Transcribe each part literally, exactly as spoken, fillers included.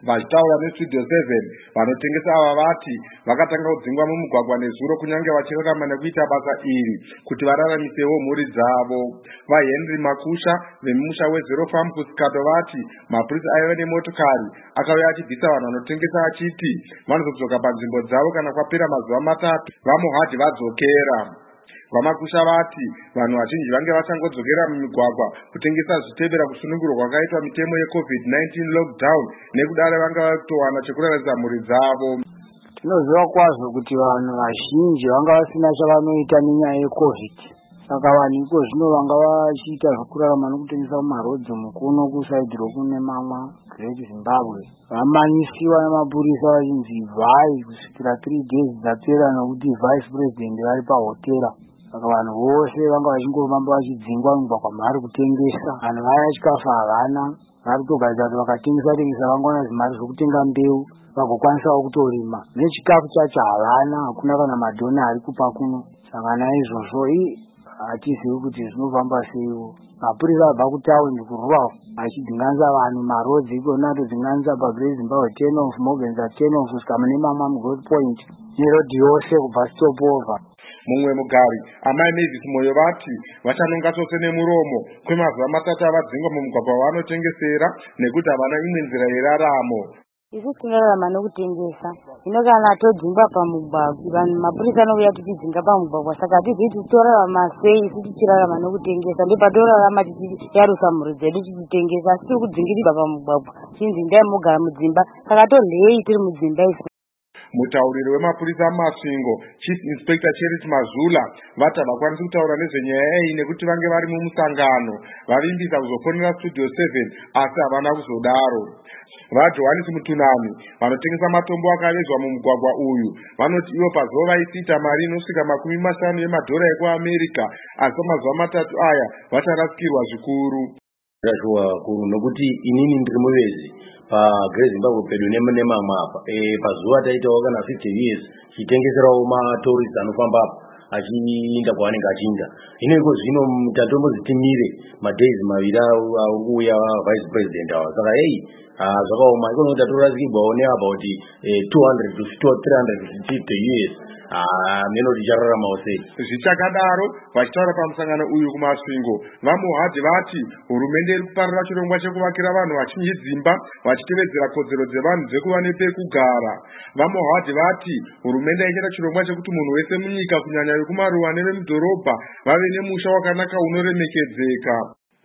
Vachitaura nestudio seven vanotengesa ava vati vakatanga kudzingwa mumugwagwa nezuro kunyange vachirarama nekuita basa iri kuti vararamisewo mhuri dzavo. VaHenry Makusha vemumusha weZero Farm kuSikato vati mapurisa aiva nemotokari akauya achibvisa vanhu vanotengesa achiti vanozodzoka panzvimbo dzavo kana kwapera mazuva matatu vamuhadhi vadzokera. Vamakusha vati vanhu vazhinji vange vachangodzokera mumigwagwa kutengesa zvichitevera kusunungurwa kwakaitwa mitemo yecovid nineteen lockdown nekudaro vanga vakutowana chekuraramisira mhuri dzavo. Tinoziva kwazvo kuti vanhu vazhinji vanga vasina chavanoita nenyaya yecovid, saka vanhu iko zvino vanga vachiita zvekurarama nekutengesa mumarodzi mukuno kusaidhi rokune mamwa Great Zimbabwe. Vamanyisiwa nemapurisa vachinzi vai kusvikira three days dzapera nokuti vice president vari pahotera. Saka vanhu vose vanga vachingofamba vachidzingwa mugwagwa mari kutengesa. Vanhu vaya chikafu havana, vari kutogadzira kuti vakatengesa tengesa vangaona zimari zvokutenga mbeu vagokwanisawo kutorima. Nechikafu chacho havana, hakuna kana madhona ari kupa kuno. Saka naizvozvo hatizivi kuti zvinofamba seiwo. Mapurisa abva kutaundi kurwawo achidzinganisa vanhu marodzi ikona atodzinganisa paGreat Zimbabwe ten off, Morganza ten off kusvika mune mamwe muGold Point nerodhi yose kubva stopover. Mumwe mugari amai Mavis Moyo vati vachanonga chose nemuromo kwemazuva matatu avadzingwa mumugwagwa wavanotengesera nekuti havana imwe nzira yeraramo. Isu tinorarama nokutengesa. Hino kana todzingwa pamugwagwa, vanhu mapurisa anouya tichidzinga pamugwagwa, saka hatizivi kuti torarama sei isu tichirarama nokutengesa. Ndopatorarama tichiyarusa mhuri dzedu tichitengesa, asi tiri kudzingirirwa pamugwagwa chinzi ndai mogara mudzimba, saka torei tiri mudzimba isu. Mutauriri wemapurisa muMasvingo, Chief Inspector Charity Mazula, vati havakwanisi kutaura nezvenyaya iyi nekuti vange vari mumusangano. Vavimbisa kuzofonera Studio seven asi havana kuzodaro. VaJohannes Mutunani vanotengesa matombo akavezwa mumugwagwa uyu vanoti ivo pazuva vaisita mari inosvika makumi mashanu yemadhora ekuAmerica, asi pamazuva matatu aya vacharasikirwa zvikuru. Zvashuwa kuru nokuti inini ndiri muvezi paGreat Zimbabwe pedu nemamwe apa. Eh pazuva taitawo kana fifty years chitengeserawo matourist anofamba apa achiinda kwaanenge achiinda. Hino iko zvino tatombozitimire madays maviri auya vice president awa. Saka hey zvakaoma iko nokuti tatorasikirwawo neabout two hundred to three hundred fifty years. Meno tichararamawo sei. Zvichakadaro vachitaura pamusangano uyu kuMasvingo, vamuhadhi vati hurumende iri kuparira chirongwa chekuvakira vanhu vachinji dzimba vachitevedzera kodzero dzevanhu dzekuva nepekugara. Vamuhadhi vati hurumende ichaita chirongwa chekuti munhu wese munyika kunyanya vekumaruwa nevemudhorobha vave nemusha wakanaka unoremekedzeka.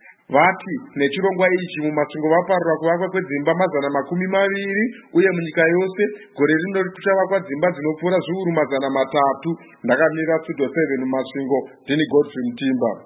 Vati nechirongwa ichi muMasvingo vaparura kuvakwa kwedzimba mazana makumi maviri uye munyika yose gore rino kuchavakwa dzimba dzinopfuura zviuru mazana matatu. Ndakamira Studio seven muMasvingo, ndini Godfrey Mutimba.